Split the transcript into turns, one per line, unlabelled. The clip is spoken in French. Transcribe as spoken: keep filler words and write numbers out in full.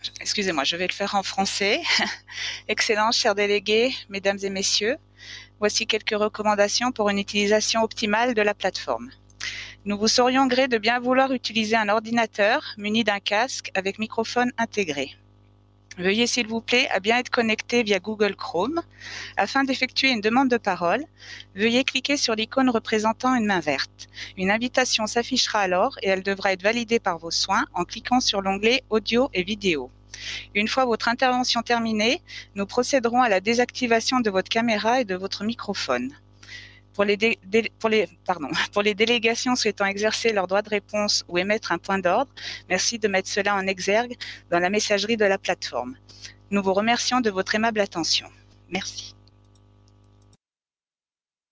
excusez-moi, je vais le faire en français. Excellences, chers délégués, mesdames et messieurs, voici quelques recommandations pour une utilisation optimale de la plateforme. Nous vous serions gré de bien vouloir utiliser un ordinateur muni d'un casque avec microphone intégré. Veuillez s'il vous plaît à bien être connecté via Google Chrome. Afin d'effectuer une demande de parole, veuillez cliquer sur l'icône représentant une main verte. Une invitation s'affichera alors et elle devra être validée par vos soins en cliquant sur l'onglet Audio et vidéo. Une fois votre intervention terminée, nous procéderons à la désactivation de votre caméra et de votre microphone. Pour les, dé, dé, pour, les, pardon, pour les délégations souhaitant exercer leur droit de réponse ou émettre un point d'ordre, merci de mettre cela en exergue dans la messagerie de la plateforme. Nous vous remercions de votre aimable attention. Merci.